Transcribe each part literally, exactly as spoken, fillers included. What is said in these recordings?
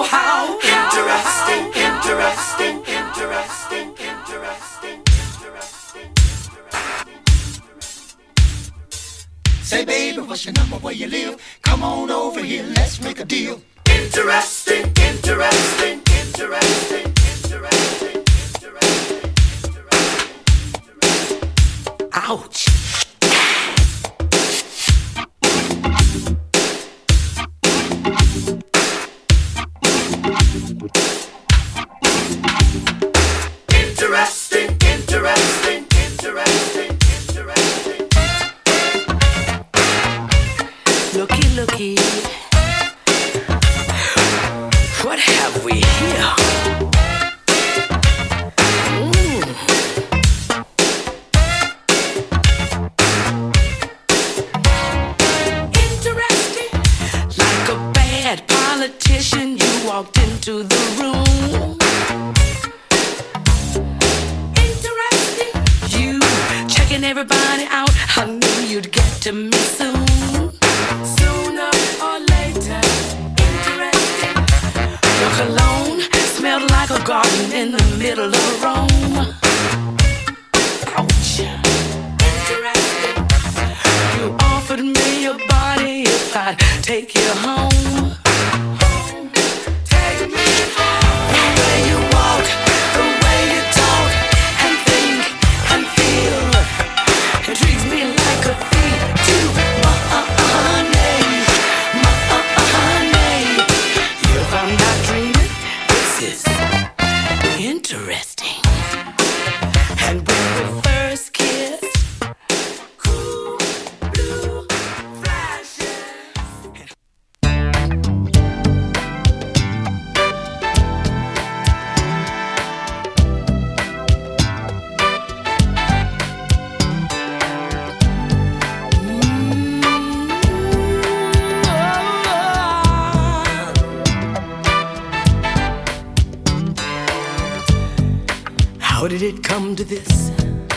how interesting, interesting, interesting, interesting, interesting. Say, baby, what's your number, where you live? Come on over here, let's make a deal. Interesting, interesting, interesting, interesting, interesting, interesting. Ouch. Interesting, interesting, interesting, interesting. Looky, looky. What have we here? Mm. Interesting. Like a bad politician, you walked into the room. Interesting. You checking everybody out. I knew you'd get to me soon. Sooner or later. Interesting. Your cologne smelled like a garden in the middle of Rome. Ouch. Interesting. You offered me your body if I'd take you home. Home. Take me home. The way you walk, the way you talk, and think and feel, it treats me like a thief to my honey, my honey. If I'm not dreaming, this is interesting. And when we first kissed, cool blue flashes. How did it come to this?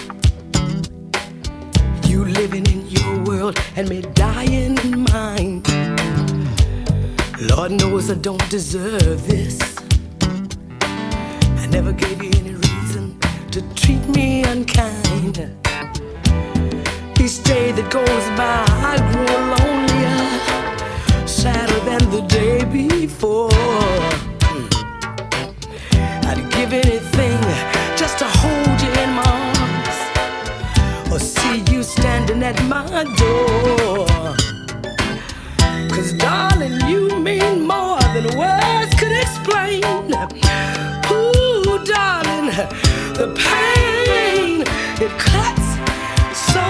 You living in your world and me dying in mine. Lord knows I don't deserve this. I never gave you any reason to treat me unkind. Each day that goes by, I grow lonelier, sadder than the day before. I'd give anything just to hold you in my arms, or see you standing at my door. Cause darling, you mean more than words could explain. Ooh, darling, the pain, it cuts so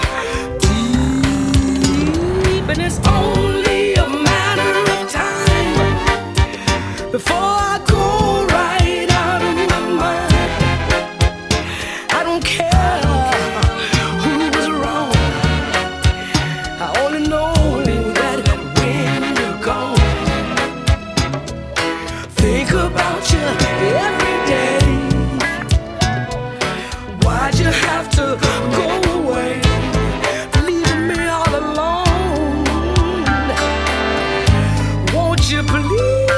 deep, and it's only a matter of time before I go right out of my mind. I don't care who was wrong. I only know that when you're gone, think about you every day. Why'd you have to go away, leaving me all alone? Won't you please